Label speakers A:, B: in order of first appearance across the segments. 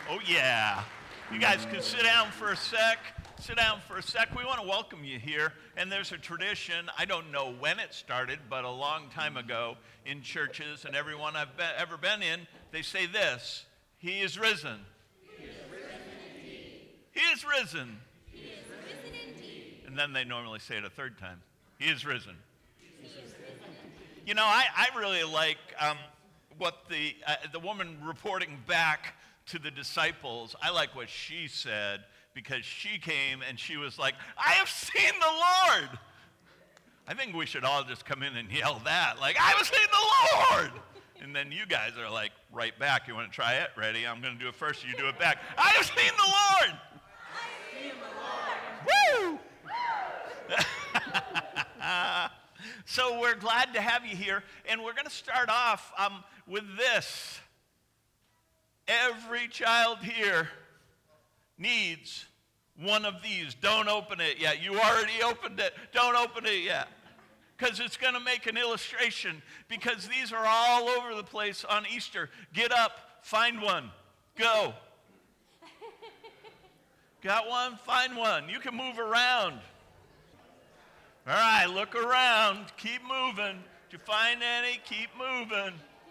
A: Oh, yeah. You guys can sit down for a sec. Sit down for a sec. We want to welcome you here. And there's a tradition, I don't know when it started, but a long time ago in churches and everyone I've ever been in, they say this: He is risen. He is risen indeed. He is risen. He is risen indeed. And then they normally say it a third time. He is risen. He is risen. You know, I really like what the woman reporting back to the disciples. I like what she said, because she came and she was like, I have seen the Lord. I think we should all just come in and yell that, like, I have seen the Lord. And then you guys are like, right back. You want to try it? Ready? I'm going to do it first. You do it back. I have seen the Lord. I have seen the Lord. Woo! So we're glad to have you here. And we're going to start off with this. Every child here needs one of these. Don't open it yet. You already opened it. Don't open it yet. Because it's going to make an illustration. Because these are all over the place on Easter. Get up. Find one. Go. Got one? Find one. You can move around. All right, look around. Keep moving. Did you find any? Keep moving.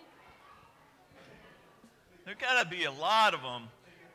A: There's got to be a lot of them.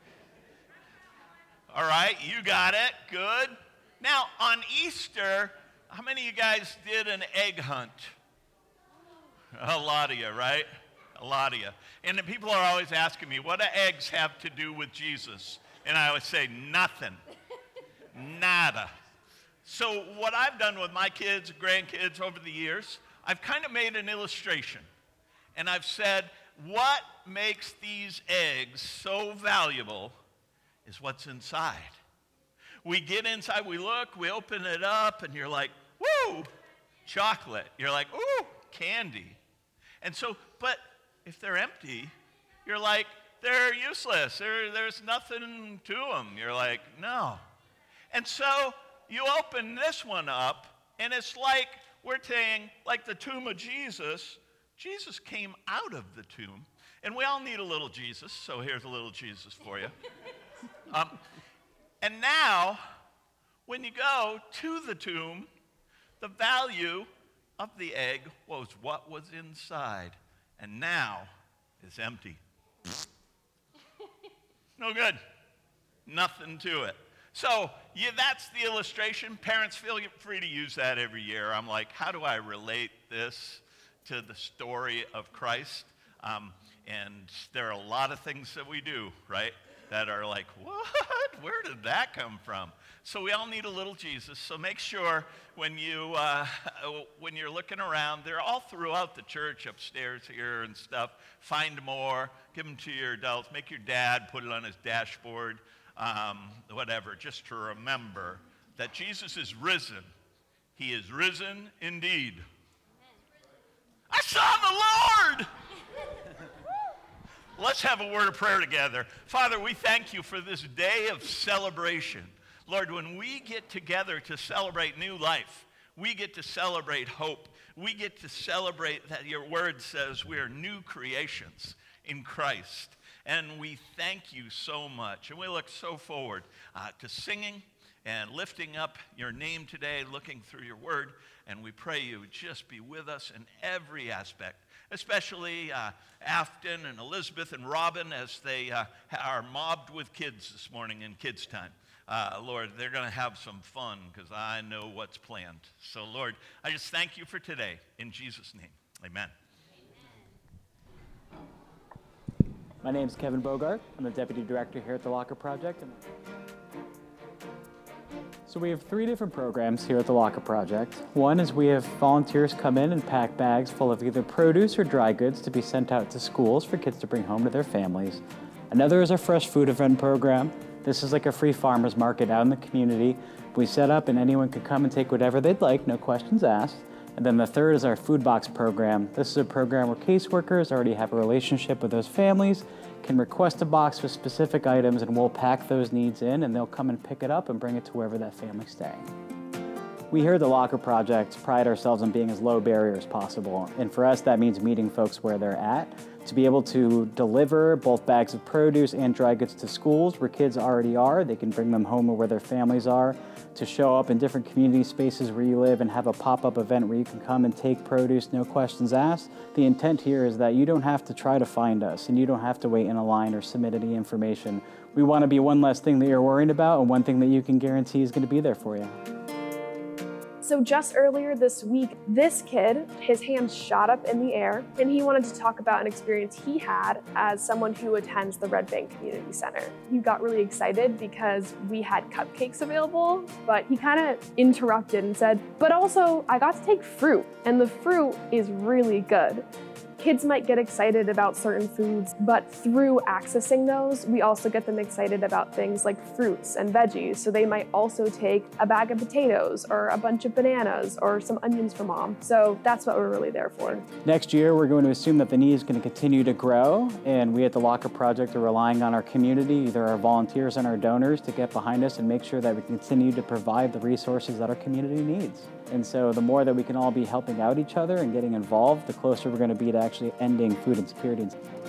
A: All right, you got it. Good. Now, on Easter, how many of you guys did an egg hunt? A lot of you, right? A lot of you. And then people are always asking me, what do eggs have to do with Jesus? And I always say, nothing. Nada. So what I've done with my kids, grandkids over the years, I've kind of made an illustration. And I've said, what makes these eggs so valuable is what's inside. We get inside, we look, we open it up, and you're like, woo, chocolate. You're like, ooh, candy. And so, but if they're empty, you're like, they're useless. There's nothing to them. You're like, no. And so you open this one up, and it's like we're saying, like the tomb of Jesus. Jesus came out of the tomb, and we all need a little Jesus, so here's a little Jesus for you. And now, when you go to the tomb, the value of the egg was what was inside, and now it's empty. No good. Nothing to it. So, yeah, that's the illustration. Parents, feel free to use that every year. I'm like, how do I relate this to the story of Christ? And there are a lot of things that we do, right, that are like, what? Where did that come from? So we all need a little Jesus. So make sure when you're looking around, they're all throughout the church, upstairs here and stuff. Find more. Give them to your adults. Make your dad put it on his dashboard. Whatever, just to remember that Jesus is risen. He is risen indeed. I saw the Lord! Let's have a word of prayer together. Father, we thank you for this day of celebration. Lord, when we get together to celebrate new life, we get to celebrate hope. We get to celebrate that your word says we are new creations in Christ. And we thank you so much. And we look so forward to singing and lifting up your name today, looking through your word. And we pray you would just be with us in every aspect, especially Afton and Elizabeth and Robin as they are mobbed with kids this morning in kids' time. Lord, they're going to have some fun because I know what's planned. So, Lord, I just thank you for today. In Jesus' name, amen.
B: My name is Kevin Bogart. I'm the Deputy Director here at the Locker Project. So we have 3 different programs here at the Locker Project. One is we have volunteers come in and pack bags full of either produce or dry goods to be sent out to schools for kids to bring home to their families. Another is our fresh food event program. This is like a free farmer's market out in the community. We set up and anyone can come and take whatever they'd like, no questions asked. And then the third is our food box program. This is a program where caseworkers already have a relationship with those families, can request a box with specific items, and we'll pack those needs in, and they'll come and pick it up and bring it to wherever that family's staying. We here at the Locker Project pride ourselves on being as low barrier as possible. And for us, that means meeting folks where they're at to be able to deliver both bags of produce and dry goods to schools where kids already are. They can bring them home or where their families are, to show up in different community spaces where you live and have a pop-up event where you can come and take produce, no questions asked. The intent here is that you don't have to try to find us and you don't have to wait in a line or submit any information. We want to be one less thing that you're worried about and one thing that you can guarantee is going to be there for you.
C: So just earlier this week, this kid, his hands shot up in the air, and he wanted to talk about an experience he had as someone who attends the Red Bank Community Center. He got really excited because we had cupcakes available, but he kind of interrupted and said, but also I got to take fruit, and the fruit is really good. Kids might get excited about certain foods, but through accessing those, we also get them excited about things like fruits and veggies. So they might also take a bag of potatoes or a bunch of bananas or some onions for mom. So that's what we're really there for.
B: Next year, we're going to assume that the need is going to continue to grow, and we at the Locker Project are relying on our community, either our volunteers and our donors, to get behind us and make sure that we continue to provide the resources that our community needs. And so the more that we can all be helping out each other and getting involved, the closer we're going to be to actually ending food insecurity.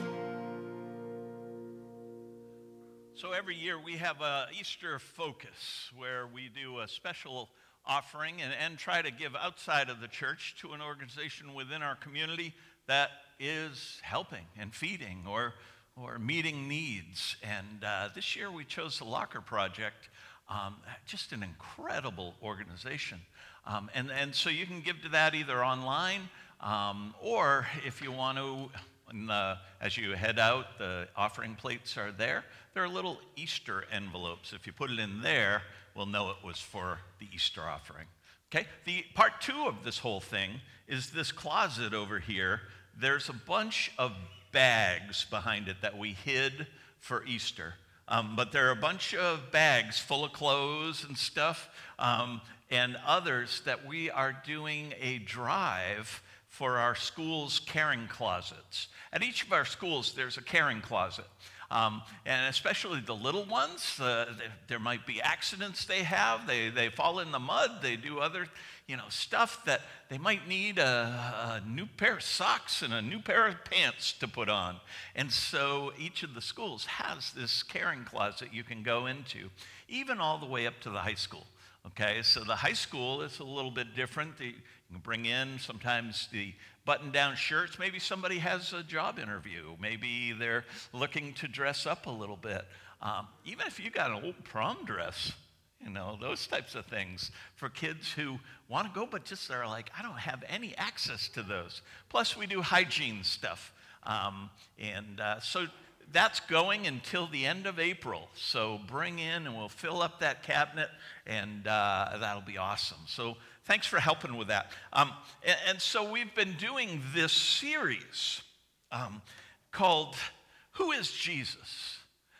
A: So every year we have a Easter focus where we do a special offering and try to give outside of the church to an organization within our community that is helping and feeding or meeting needs. And this year we chose the Locker Project, just an incredible organization. And so you can give to that either online or if you want to, as you head out, the offering plates are there. There are little Easter envelopes. If you put it in there, we'll know it was for the Easter offering. Okay? The part two of this whole thing is this closet over here. There's a bunch of bags behind it that we hid for Easter. But there are a bunch of bags full of clothes and stuff, and others that we are doing a drive for our school's caring closets. At each of our schools, there's a caring closet. And especially the little ones, there might be accidents they have. They fall in the mud. They do other, stuff that they might need a new pair of socks and a new pair of pants to put on. And so each of the schools has this caring closet you can go into, even all the way up to the high school. Okay, so the high school is a little bit different. You can bring in sometimes the button-down shirts. Maybe somebody has a job interview. Maybe they're looking to dress up a little bit. Even if you got an old prom dress, those types of things for kids who want to go, but just are like, I don't have any access to those. Plus, we do hygiene stuff. So that's going until the end of April. So bring in and we'll fill up that cabinet, and that'll be awesome. So thanks for helping with that. And so we've been doing this series called Who is Jesus?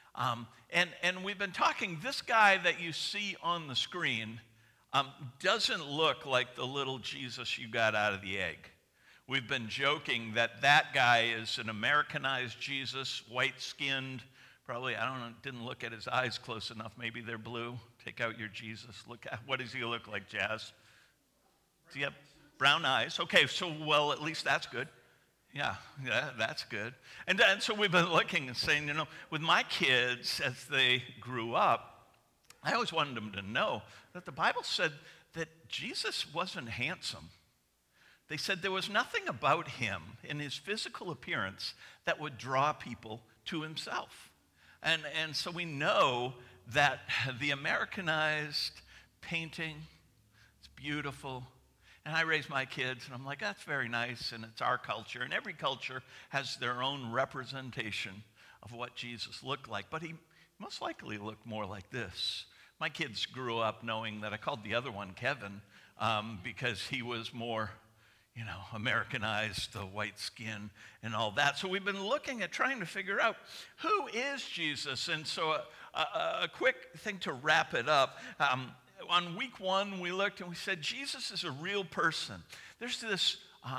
A: And we've been talking, this guy that you see on the screen doesn't look like the little Jesus you got out of the egg. We've been joking that guy is an Americanized Jesus, white-skinned, probably, didn't look at his eyes close enough. Maybe they're blue. Take out your Jesus. What does he look like, Jazz? Does he have brown eyes? Okay, so, well, at least that's good. Yeah, that's good. And so we've been looking and saying, with my kids, as they grew up, I always wanted them to know that the Bible said that Jesus wasn't handsome. They said there was nothing about him in his physical appearance that would draw people to himself. And so we know that the Americanized painting, it's beautiful. And I raise my kids, and I'm like, that's very nice, and it's our culture. And every culture has their own representation of what Jesus looked like. But he most likely looked more like this. My kids grew up knowing that I called the other one Kevin because he was more Americanized, the white skin and all that. So we've been looking at trying to figure out who is Jesus. And so a quick thing to wrap it up. On week one, we looked and we said, Jesus is a real person. There's this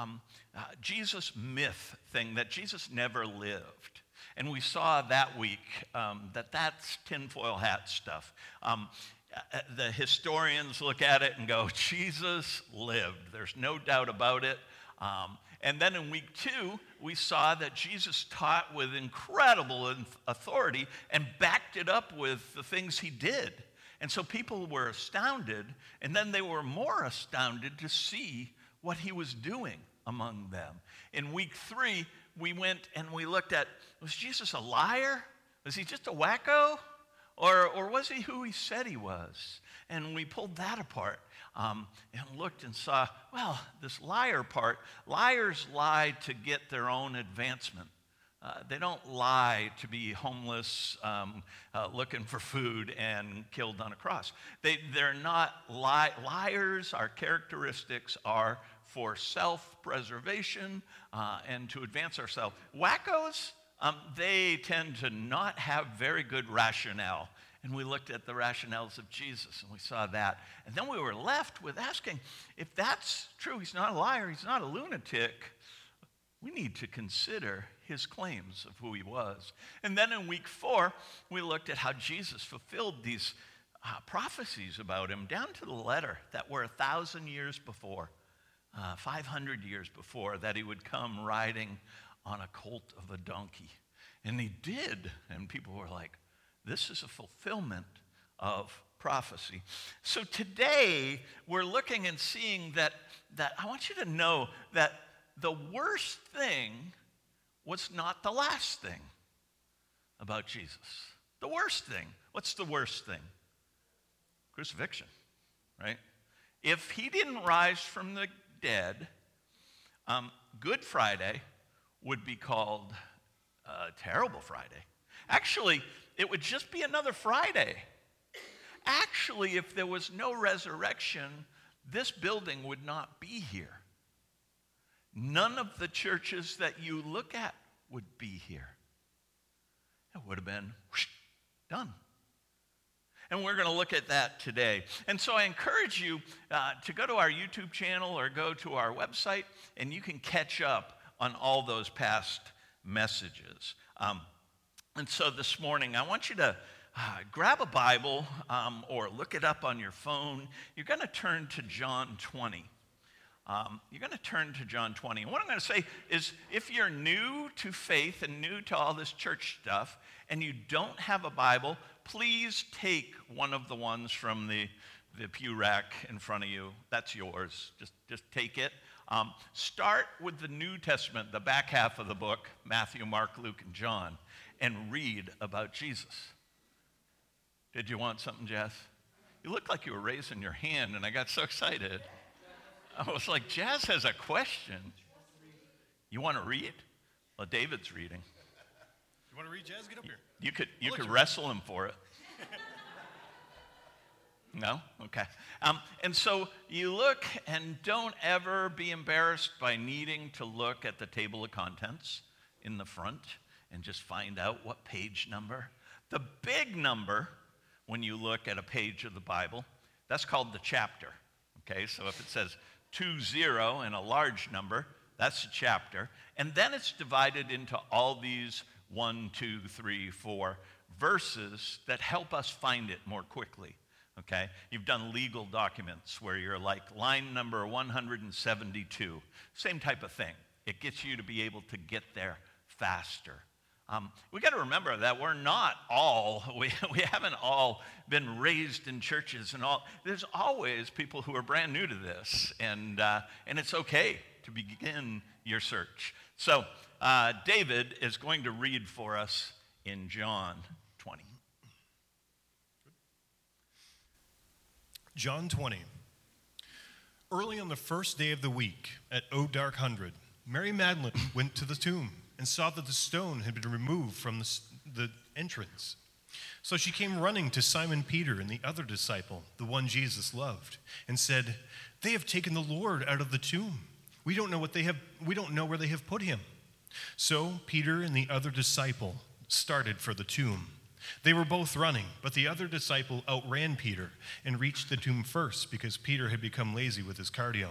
A: Jesus myth thing that Jesus never lived. And we saw that week that's tinfoil hat stuff. The historians look at it and go, Jesus lived. There's no doubt about it. And then in week 2, we saw that Jesus taught with incredible authority and backed it up with the things he did. And so people were astounded, and then they were more astounded to see what he was doing among them. In week 3, we went and we looked at, was Jesus a liar? Was he just a wacko? Or was he who he said he was? And we pulled that apart and looked and saw, well, this liar part, liars lie to get their own advancement. They don't lie to be homeless, looking for food, and killed on a cross. They're not liars. Our characteristics are for self-preservation and to advance ourselves. Wackos, they tend to not have very good rationale. And we looked at the rationales of Jesus, and we saw that. And then we were left with asking, if that's true, he's not a liar, he's not a lunatic, we need to consider his claims of who he was. And then in week 4, we looked at how Jesus fulfilled these prophecies about him down to the letter that were 1,000 years before, 500 years before, that he would come riding on a colt of a donkey. And he did. And people were like, this is a fulfillment of prophecy. So today, we're looking and seeing that I want you to know that the worst thing was not the last thing about Jesus. The worst thing. What's the worst thing? Crucifixion, right? If he didn't rise from the dead, Good Friday would be called Terrible Friday. Actually, it would just be another Friday. Actually, if there was no resurrection, this building would not be here. None of the churches that you look at would be here. It would have been done. And we're going to look at that today. And so I encourage you to go to our YouTube channel or go to our website, and you can catch up on all those past messages. And so this morning, I want you to grab a Bible or look it up on your phone. You're going to turn to John 20. You're going to turn to John 20. And what I'm going to say is, if you're new to faith and new to all this church stuff, and you don't have a Bible, please take one of the ones from the pew rack in front of you. That's yours. Just take it. Start with the New Testament, the back half of the book, Matthew, Mark, Luke, and John, and read about Jesus. Did you want something, Jess? You looked like you were raising your hand, and I got so excited. I was like, Jazz has a question. You want to read? Well, David's reading.
D: You want to read, Jazz? Get up here.
A: You could wrestle him for it. No? Okay. And so you look, and don't ever be embarrassed by needing to look at the table of contents in the front and just find out what page number. The big number, when you look at a page of the Bible, that's called the chapter. Okay, so if it says 20 and a large number, that's a chapter. And then it's divided into all these 1, 2, 3, 4 verses that help us find it more quickly. Okay, you've done legal documents where you're like line number 172. Same type of thing. It gets you to be able to get there faster. We got to remember that we're not all, we haven't all been raised in churches and all. There's always people who are brand new to this, and it's okay to begin your search. So David is going to read for us in John 20.
D: John 20. Early on the first day of the week, at O dark 100, Mary Magdalene went to the tomb and saw that the stone had been removed from the entrance. So she came running to Simon Peter and the other disciple, the one Jesus loved, and said, "They have taken the Lord out of the tomb. We don't know where they have put him." So Peter and the other disciple started for the tomb. They were both running, but the other disciple outran Peter and reached the tomb first because Peter had become lazy with his cardio.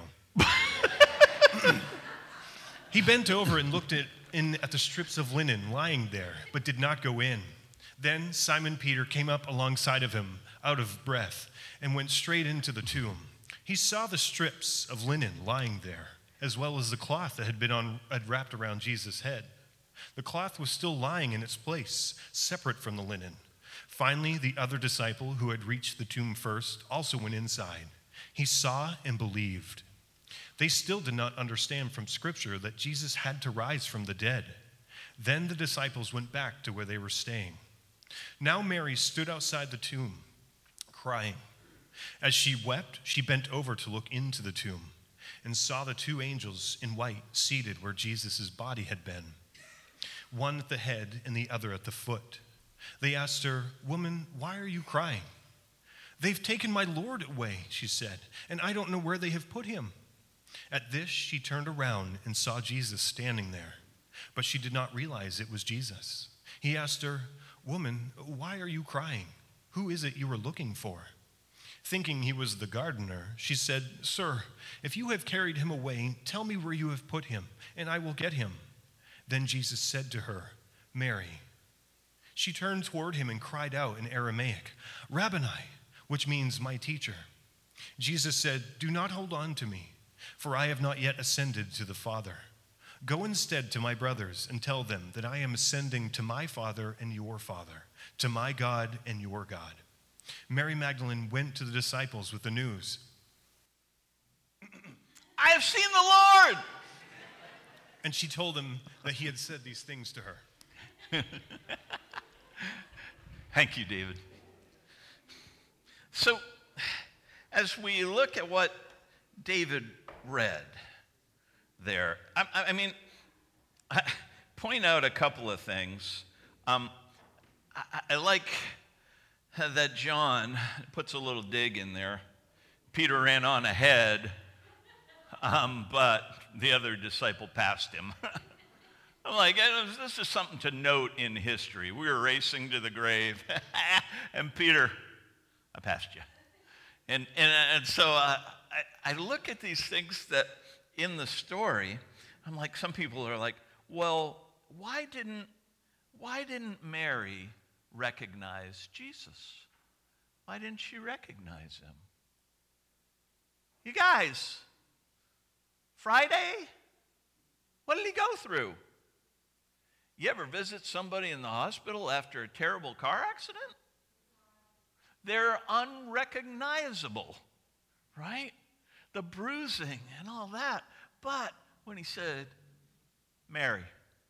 D: He bent over and looked at the strips of linen lying there, but did not go in. Then Simon Peter came up alongside of him, out of breath, and went straight into the tomb. He saw the strips of linen lying there, as well as the cloth that had wrapped around Jesus' head. The cloth was still lying in its place, separate from the linen. Finally, the other disciple who had reached the tomb first also went inside. He saw and believed. They still did not understand from Scripture that Jesus had to rise from the dead. Then the disciples went back to where they were staying. Now Mary stood outside the tomb, crying. As she wept, she bent over to look into the tomb and saw the two angels in white seated where Jesus' body had been, one at the head and the other at the foot. They asked her, "Woman, why are you crying?" "They've taken my Lord away," she said, "and I don't know where they have put him." At this, she turned around and saw Jesus standing there, but she did not realize it was Jesus. He asked her, "Woman, why are you crying? Who is it you were looking for?" Thinking he was the gardener, she said, "Sir, if you have carried him away, tell me where you have put him, and I will get him." Then Jesus said to her, "Mary." She turned toward him and cried out in Aramaic, "Rabboni," which means my teacher. Jesus said, "Do not hold on to me, for I have not yet ascended to the Father. Go instead to my brothers and tell them that I am ascending to my Father and your Father, to my God and your God." Mary Magdalene went to the disciples with the news.
A: "I have seen the Lord."
D: And she told them that he had said these things to her.
A: Thank you, David. So, as we look at what David read there, I point out a couple of things. I like that John puts a little dig in there. Peter ran on ahead, but the other disciple passed him. I'm like, this is something to note in history. We were racing to the grave, and Peter, "I passed you." And so I look at these things that in the story, I'm like, some people are like, well, why didn't Mary recognize Jesus? Why didn't she recognize him? You guys, Friday, what did he go through? You ever visit somebody in the hospital after a terrible car accident? They're unrecognizable, right? The bruising and all that. But when he said, "Mary,"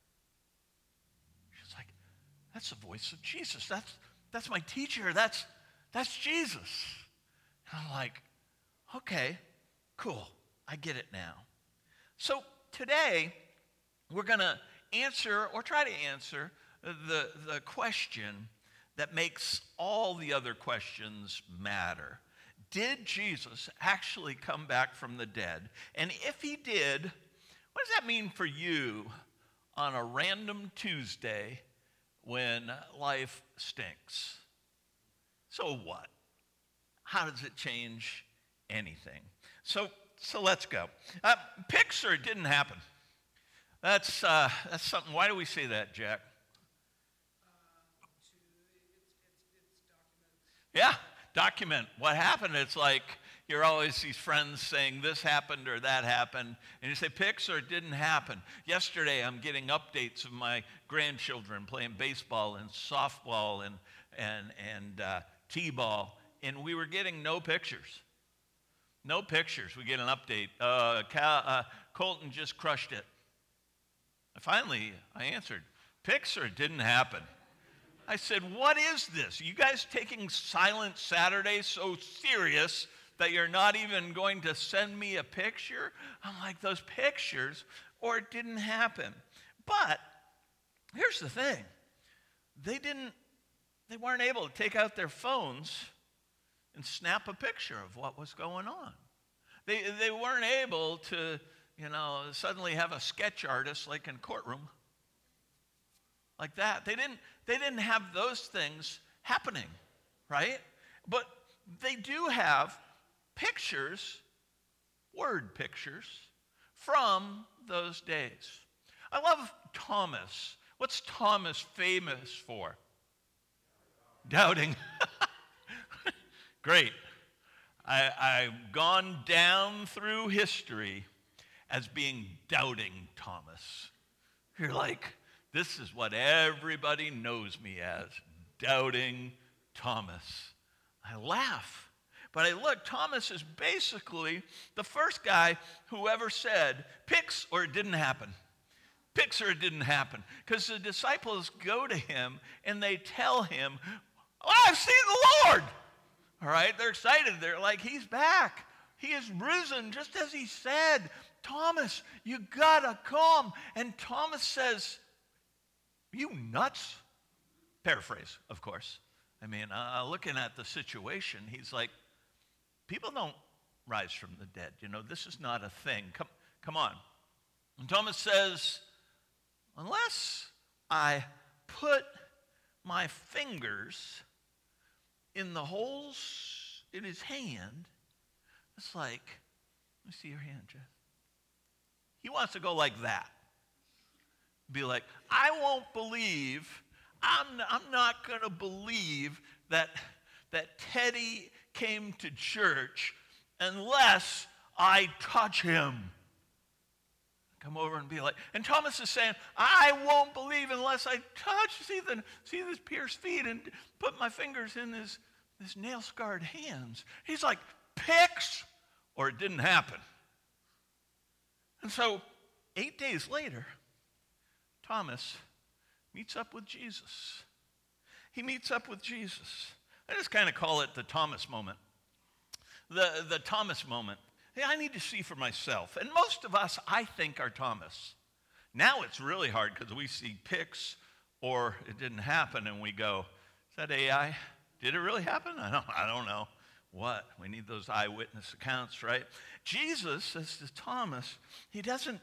A: she's like, "That's the voice of Jesus. That's my teacher. That's Jesus." And I'm like, okay, cool. I get it now. So today, we're going to answer, or try to answer, the question that makes all the other questions matter. Did Jesus actually come back from the dead? And if he did, what does that mean for you on a random Tuesday when life stinks? So what? How does it change anything? So let's go. Picture it didn't happen. That's something. Why do we say that, Jack? Yeah, document what happened. It's like you're always these friends saying this happened or that happened, and you say Pixar didn't happen. Yesterday, I'm getting updates of my grandchildren playing baseball and softball and t-ball, and we were getting no pictures. No pictures. We get an update. Colton just crushed it. Finally, I answered, Pixar didn't happen. I said, what is this? You guys taking Silent Saturday so serious that you're not even going to send me a picture? I'm like, those pictures, or it didn't happen. But here's the thing. They weren't able to take out their phones and snap a picture of what was going on. They weren't able to, suddenly have a sketch artist like in Courtroom. Like that. They didn't have those things happening, right? But they do have pictures, word pictures, from those days. I love Thomas. What's Thomas famous for? Doubting. Great. I've gone down through history, as being Doubting Thomas. You're like, this is what everybody knows me as, Doubting Thomas. I laugh. But I look, Thomas is basically the first guy who ever said, "Pix or it didn't happen." Pix or it didn't happen. Because the disciples go to him and they tell him, "Oh, I've seen the Lord." All right, they're excited. They're like, he's back. He is risen just as he said. Thomas, you gotta come. And Thomas says, "You nuts?" Paraphrase, of course. I mean, looking at the situation, he's like, people don't rise from the dead. You know, this is not a thing. Come on. And Thomas says, "Unless I put my fingers in the holes in his hand," it's like, let me see your hand, Jeff. He wants to go like that. Be like, I won't believe, I'm not going to believe that Teddy came to church unless I touch him. Come over and be like, and Thomas is saying, I won't believe unless I see this pierced feet and put my fingers in his nail-scarred hands. He's like, Pix or it didn't happen. And so 8 days later, Thomas meets up with Jesus. He meets up with Jesus. I just kind of call it the Thomas moment. The Thomas moment. Hey, I need to see for myself. And most of us, I think, are Thomas. Now it's really hard because we see Pix or it didn't happen and we go, is that AI? Did it really happen? I don't know. What? We need those eyewitness accounts, right? Jesus says to Thomas, he doesn't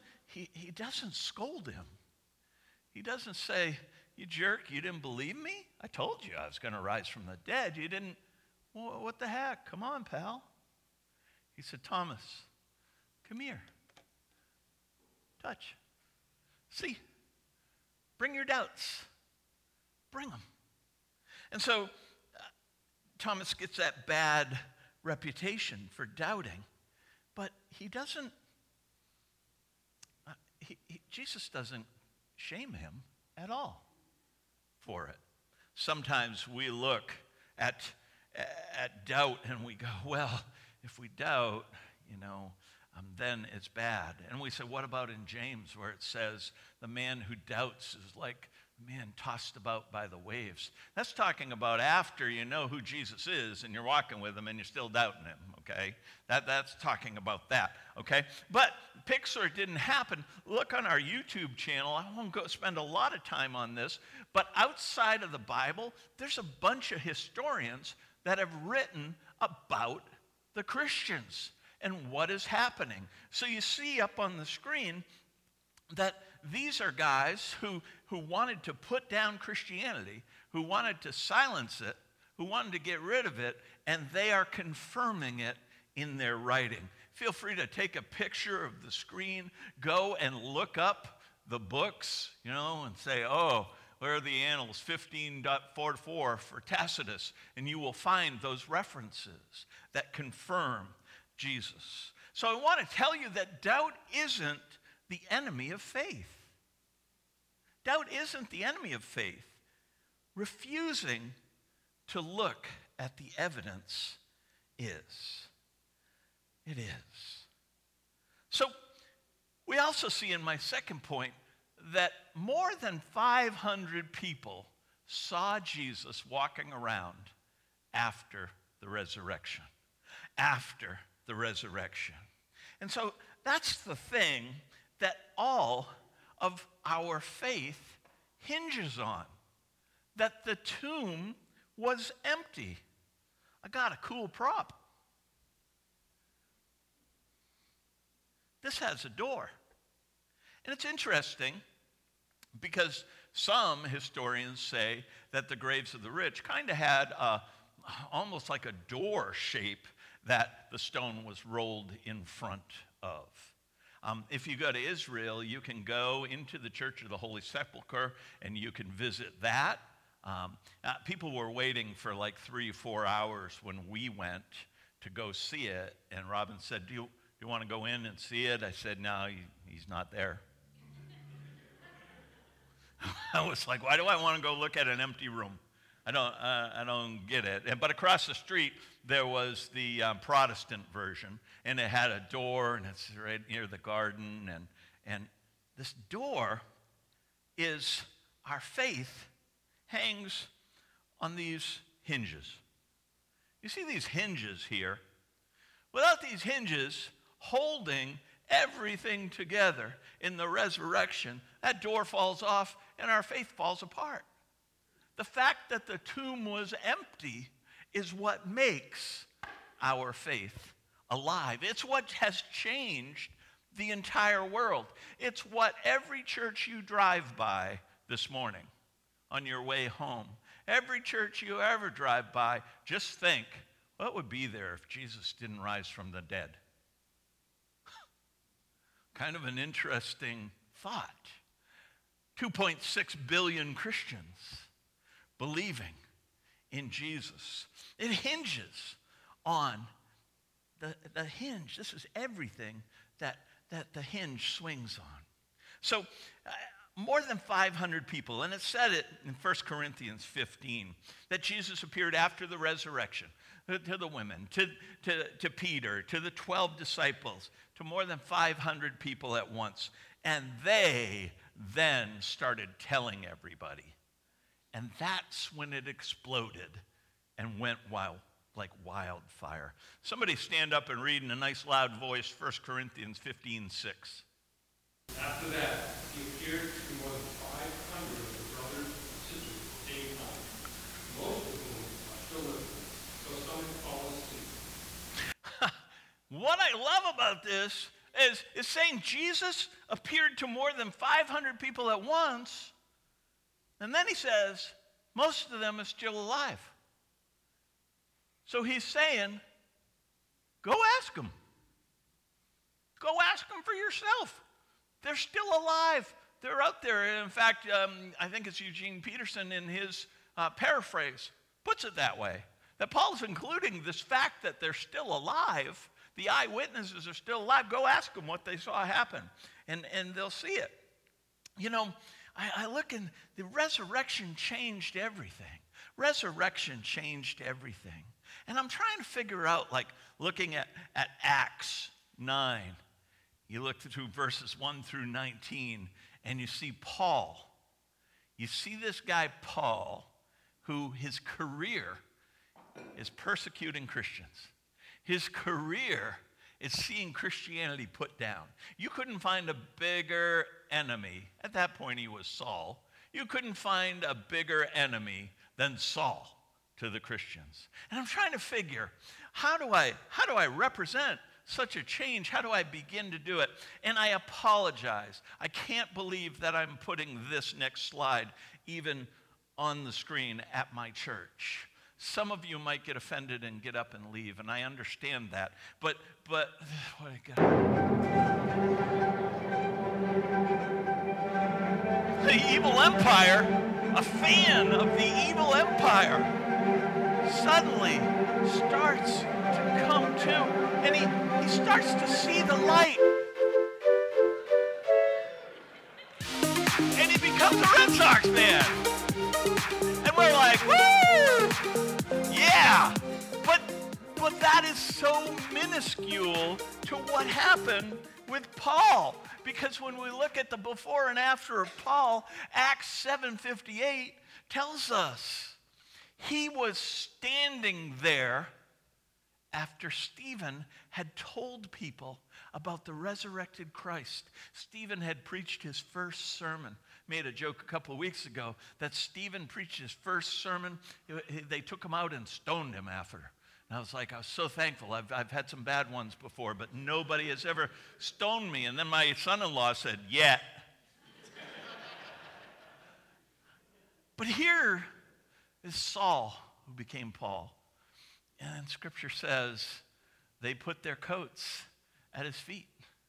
A: scold him. He doesn't say, "You jerk, you didn't believe me? I told you I was going to rise from the dead. You didn't, well, what the heck? Come on, pal." He said, "Thomas, come here. Touch. See. Bring your doubts. Bring them." And so Thomas gets that bad reputation for doubting, but he doesn't, Jesus doesn't shame him at all for it. Sometimes we look at doubt and we go, well, if we doubt, then it's bad. And we say, what about in James where it says the man who doubts is like a man tossed about by the waves? That's talking about after you know who Jesus is and you're walking with him and you're still doubting him, okay? That's talking about that, okay? But Pix or it didn't happen. Look on our YouTube channel. I won't go spend a lot of time on this, but outside of the Bible, there's a bunch of historians that have written about the Christians and what is happening. So you see up on the screen that these are guys who wanted to put down Christianity, who wanted to silence it, who wanted to get rid of it, and they are confirming it in their writing. Feel free to take a picture of the screen, go and look up the books, and say, oh, where are the annals 15.44 for Tacitus? And you will find those references that confirm Jesus. So I want to tell you that doubt isn't the enemy of faith. Doubt isn't the enemy of faith. Refusing to look at the evidence is. It is. So we also see in my second point that more than 500 people saw Jesus walking around after the resurrection. After the resurrection. And so that's the thing that all of our faith hinges on. That the tomb was empty. I got a cool prop. This has a door. And it's interesting because some historians say that the graves of the rich kind of had almost like a door shape that the stone was rolled in front of. If you go to Israel, you can go into the Church of the Holy Sepulchre and you can visit that. People were waiting for like 3 or 4 hours when we went to go see it. And Robin said, do you want to go in and see it? I said, no, he's not there. I was like, why do I want to go look at an empty room? I don't get it. But across the street, there was the Protestant version, and it had a door, and it's right near the garden. And this door is our faith hangs on these hinges. You see these hinges here? Without these hinges holding everything together in the resurrection, that door falls off and our faith falls apart. The fact that the tomb was empty is what makes our faith alive. It's what has changed the entire world. It's what every church you drive by this morning on your way home, every church you ever drive by, just think, what would be there if Jesus didn't rise from the dead? Kind of an interesting thought. 2.6 billion Christians believing in Jesus. It hinges on the hinge. This is everything that the hinge swings on. So more than 500 people, and it said it in 1 Corinthians 15, that Jesus appeared after the resurrection to the women, to Peter, to the 12 disciples, to more than 500 people at once. And they then started telling everybody. And that's when it exploded and went like wildfire. Somebody stand up and read in a nice loud voice 1 Corinthians 15:6.
E: After that, he appeared to more than 500 of the brothers and sisters at the same time, most of whom are still living, so some have fallen asleep.
A: What I love about this is saying Jesus appeared to more than 500 people at once, and then he says, most of them are still alive. So he's saying, go ask them. Go ask them for yourself. They're still alive. They're out there. In fact, I think it's Eugene Peterson in his paraphrase puts it that way, that Paul's including this fact that they're still alive. The eyewitnesses are still alive. Go ask them what they saw happen, and they'll see it. You know, I look, and the resurrection changed everything. Resurrection changed everything. And I'm trying to figure out, like, looking at Acts 9. You look through verses 1 through 19, and you see Paul. You see this guy, Paul, who his career is persecuting Christians. His career is seeing Christianity put down. You couldn't find a bigger enemy. At that point, he was Saul. You couldn't find a bigger enemy than Saul to the Christians. And I'm trying to figure, how do I represent such a change? How do I begin to do it? And I apologize. I can't believe that I'm putting this next slide even on the screen at my church. Some of you might get offended and get up and leave, and I understand that. But what I got? The evil empire, a fan of the evil empire, suddenly starts to come to, and he starts to see the light. And he becomes a Red Sox fan. And we're like, woo! Yeah, but that is so minuscule to what happened with Paul. Because when we look at the before and after of Paul, Acts 7:58 tells us he was standing there after Stephen had told people about the resurrected Christ. Stephen had preached his first sermon. Made a joke a couple of weeks ago that Stephen preached his first sermon. They took him out and stoned him after. And I was so thankful. I've had some bad ones before, but nobody has ever stoned me. And then my son-in-law said, yet. But here is Saul, who became Paul. And Scripture says they put their coats at his feet.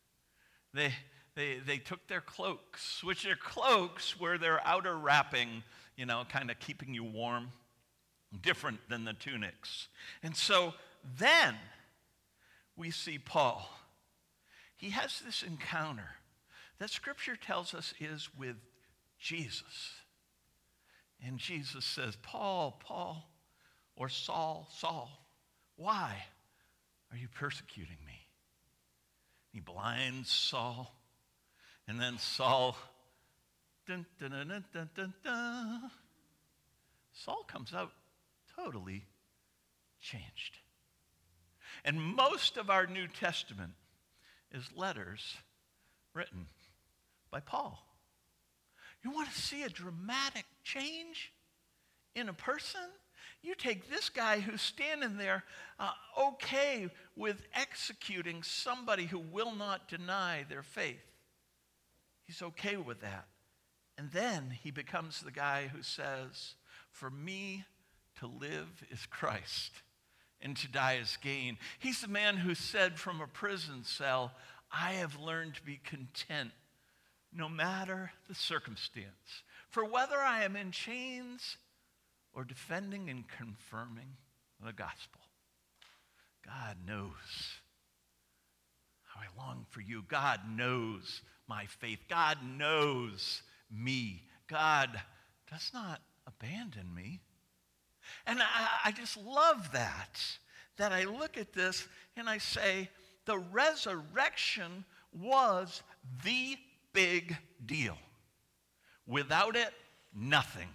A: They took their cloaks, which their cloaks were their outer wrapping, kind of keeping you warm, different than the tunics. And so then we see Paul he has this encounter that Scripture tells us is with Jesus. And Jesus says, Paul, Paul, or Saul, Saul, why are you persecuting me? He blinds Saul, and then Saul, dun, dun, dun, dun, dun, dun, dun. Saul comes out totally changed. And most of our New Testament is letters written by Paul. You want to see a dramatic change in a person? You take this guy who's standing there okay with executing somebody who will not deny their faith. He's okay with that. And then he becomes the guy who says, for me to live is Christ and to die is gain. He's the man who said from a prison cell, I have learned to be content no matter the circumstance. For whether I am in chains or defending and confirming the gospel, God knows how I long for you. God knows my faith. God knows me. God does not abandon me. And I just love that I look at this and I say, the resurrection was the big deal. Without it, nothing.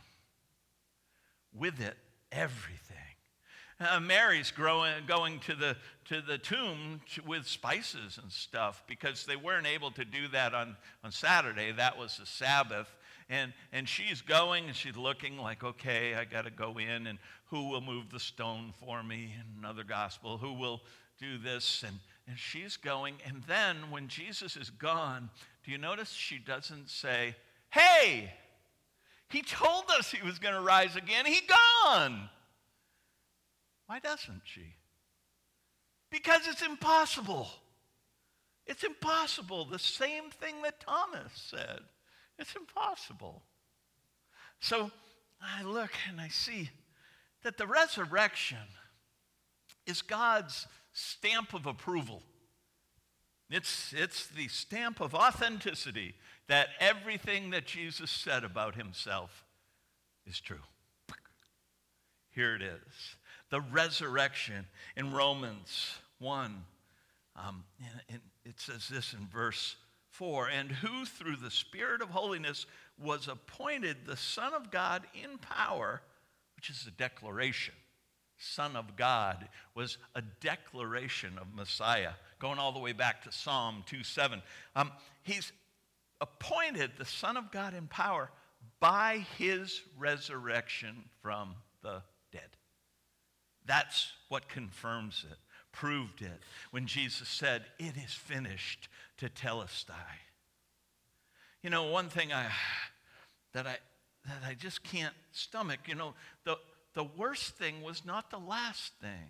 A: With it, everything. Mary's going to the tomb with spices and stuff because they weren't able to do that on Saturday. That was the Sabbath. And she's going and she's looking like, okay, I got to go in, and who will move the stone for me? In another gospel, who will do this? And she's going. And then when Jesus is gone, do you notice she doesn't say, hey, he told us he was going to rise again. He gone. Why doesn't she? Because it's impossible. It's impossible. The same thing that Thomas said. It's impossible. So I look and I see that the resurrection is God's stamp of approval. It's the stamp of authenticity that everything that Jesus said about himself is true. Here it is. The resurrection in Romans 1. And it says this in verse 4, and who through the Spirit of holiness was appointed the Son of God in power, which is a declaration. Son of God was a declaration of Messiah, going all the way back to Psalm 2:7. He's appointed the Son of God in power by his resurrection from the dead. That's what confirms it, proved it, when Jesus said, it is finished, to Telestai. You know, one thing that I just can't stomach, you know, the worst thing was not the last thing.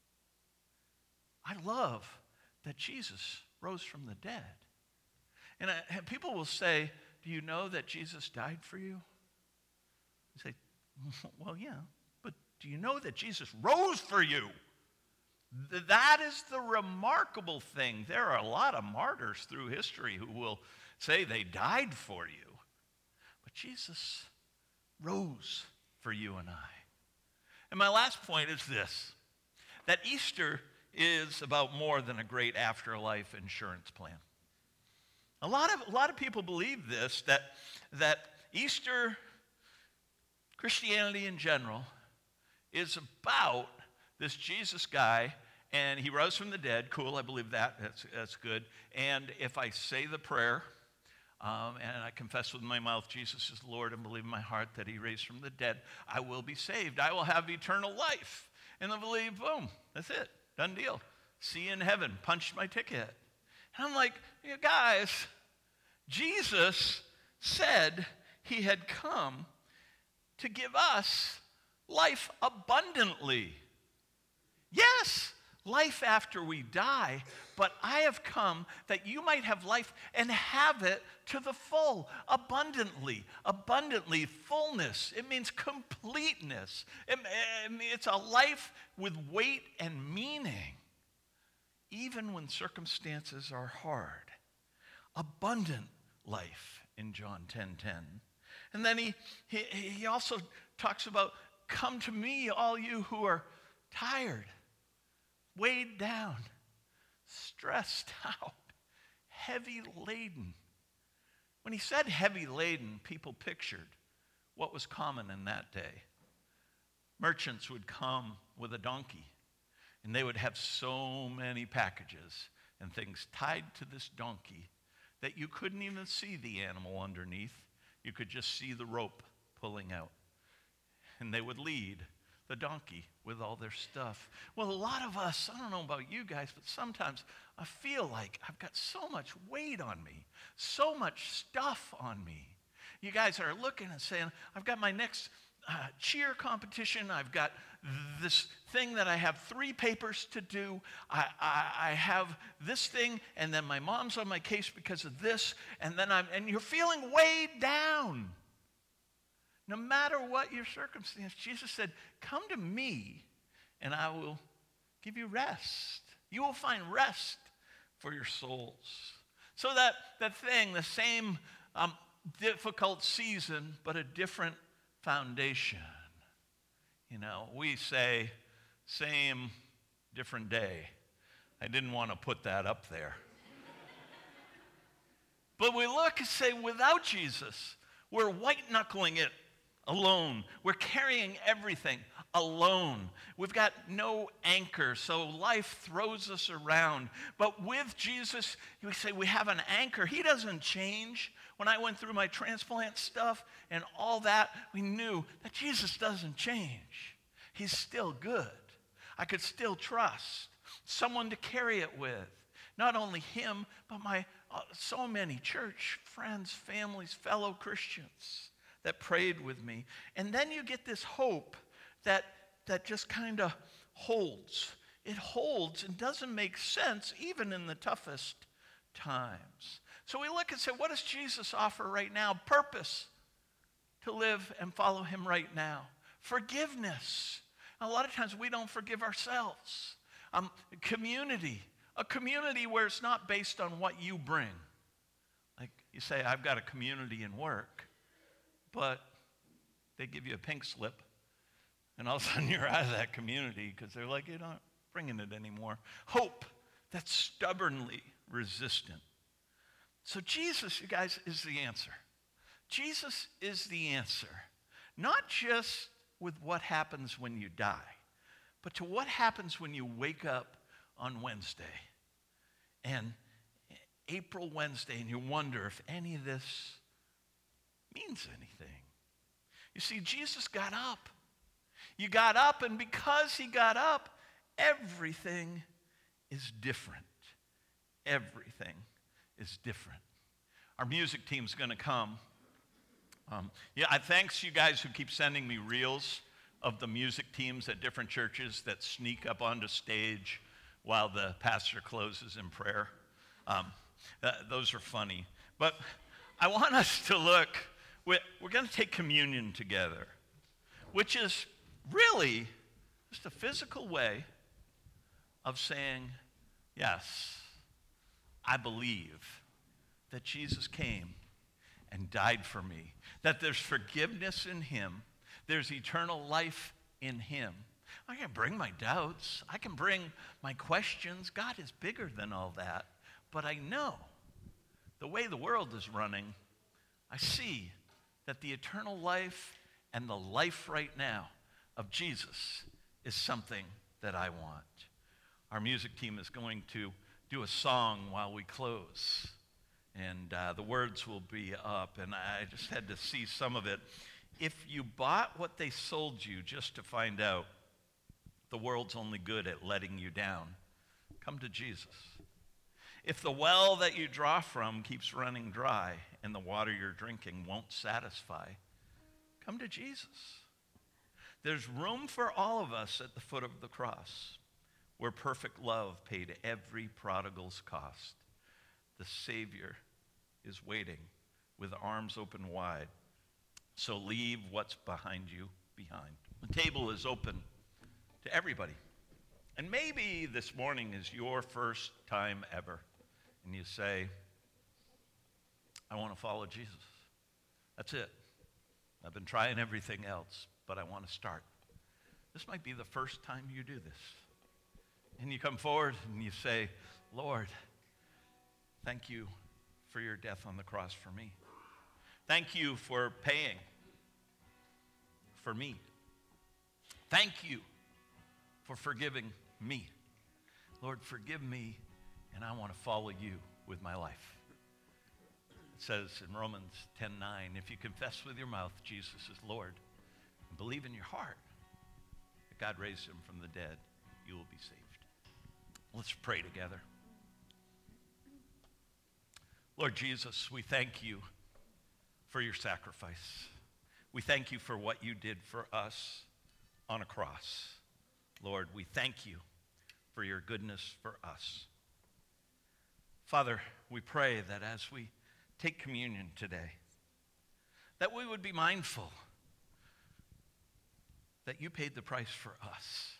A: I love that Jesus rose from the dead. And people will say, do you know that Jesus died for you? I say, well, yeah, but do you know that Jesus rose for you? That is the remarkable thing. There are a lot of martyrs through history who will say they died for you. But Jesus rose for you and I. And my last point is this, that Easter is about more than a great afterlife insurance plan. A lot of people believe this, that Easter, Christianity in general, is about this Jesus guy, and he rose from the dead. Cool, I believe that. That's good. And if I say the prayer, and I confess with my mouth Jesus is Lord and believe in my heart that he raised from the dead, I will be saved. I will have eternal life. And I believe, boom, that's it. Done deal. See you in heaven. Punched my ticket. And I'm like, you guys, Jesus said he had come to give us life abundantly. Yes, life after we die, but I have come that you might have life and have it to the full, abundantly, fullness. It means completeness. It's a life with weight and meaning. even when circumstances are hard. Abundant life in John 10:10. And then he also talks about, come to me, all you who are tired, weighed down, stressed out, heavy laden. When he said heavy laden, people pictured what was common in that day. Merchants would come with a donkey, and they would have so many packages and things tied to this donkey that you couldn't even see the animal underneath. You could just see the rope pulling out. And they would lead the donkey with all their stuff. Well, a lot of us, I don't know about you guys, but sometimes I feel like I've got so much weight on me, so much stuff on me. You guys are looking and saying, I've got my next cheer competition. I've got this thing that I have 3 papers to do. I have this thing, and then my mom's on my case because of this, and you're feeling weighed down. No matter what your circumstance, Jesus said, come to me, and I will give you rest. You will find rest for your souls. So that thing, the same difficult season, but a different foundation. You know, we say, same, different day. I didn't want to put that up there. But we look and say, without Jesus, we're white-knuckling it alone. We're carrying everything alone. We've got no anchor, so life throws us around. But with Jesus, we say we have an anchor. He doesn't change. When I went through my transplant stuff and all that, we knew that Jesus doesn't change. He's still good. I could still trust someone to carry it with. Not only him, but my so many church friends, families, fellow Christians that prayed with me. And then you get this hope that just kind of holds. It holds and doesn't make sense even in the toughest times. So we look and say, what does Jesus offer right now? Purpose to live and follow him right now. Forgiveness. A lot of times we don't forgive ourselves. Community. A community where it's not based on what you bring. Like you say, I've got a community in work, but they give you a pink slip, and all of a sudden you're out of that community because they're like, you're not bringing it anymore. Hope that's stubbornly resistant. So Jesus, you guys, is the answer. Jesus is the answer. Not just with what happens when you die, but to what happens when you wake up on Wednesday and April Wednesday and you wonder if any of this means anything. You see, Jesus got up. You got up, and because he got up, everything is different. Everything is different. Our music team's going to come. Thanks you guys who keep sending me reels of the music teams at different churches that sneak up onto stage while the pastor closes in prayer. Those are funny. But I want us to look. We're going to take communion together, which is really just a physical way of saying, yes, I believe that Jesus came and died for me, that there's forgiveness in him, there's eternal life in him. I can bring my doubts, I can bring my questions. God is bigger than all that. But I know the way the world is running, I see that the eternal life and the life right now of Jesus is something that I want. Our music team is going to do a song while we close. And the words will be up, and I just had to see some of it. If you bought what they sold you just to find out the world's only good at letting you down, come to Jesus. If the well that you draw from keeps running dry and the water you're drinking won't satisfy, come to Jesus. There's room for all of us at the foot of the cross, where perfect love paid every prodigal's cost. The Savior is waiting with arms open wide. So leave what's behind you behind. The table is open to everybody. And maybe this morning is your first time ever, and you say, I want to follow Jesus. That's it. I've been trying everything else, but I want to start. This might be the first time you do this. And you come forward and you say, Lord, thank you for your death on the cross for me. Thank you for paying for me. Thank you for forgiving me. Lord, forgive me, and I want to follow you with my life. It says in Romans 10:9, if you confess with your mouth Jesus is Lord and believe in your heart that God raised him from the dead, you will be saved. Let's pray together. Lord Jesus, we thank you for your sacrifice. We thank you for what you did for us on a cross. Lord, we thank you for your goodness for us. Father, we pray that as we take communion today, that we would be mindful that you paid the price for us.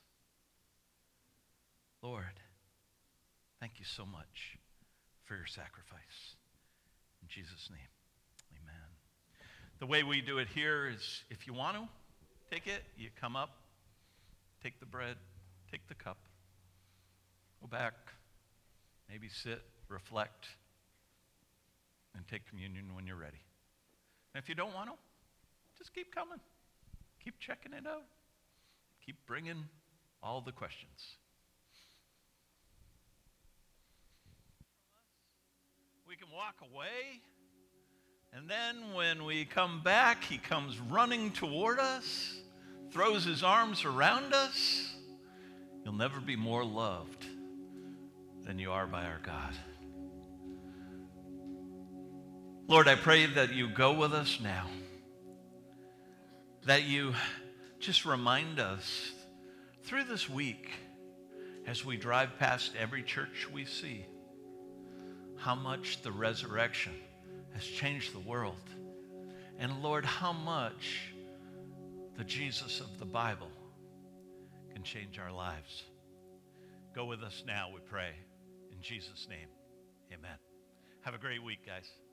A: Lord, thank you so much for your sacrifice. In Jesus' name, amen. The way we do it here is if you want to take it, you come up, take the bread, take the cup, go back, maybe sit, reflect, and take communion when you're ready. And if you don't want to, just keep coming. Keep checking it out. Keep bringing all the questions. We can walk away, and then when we come back, he comes running toward us, throws his arms around us. You'll never be more loved than you are by our God. Lord, I pray that you go with us now, that you just remind us through this week as we drive past every church we see how much the resurrection has changed the world. And Lord, how much the Jesus of the Bible can change our lives. Go with us now, we pray. In Jesus' name, amen. Have a great week, guys.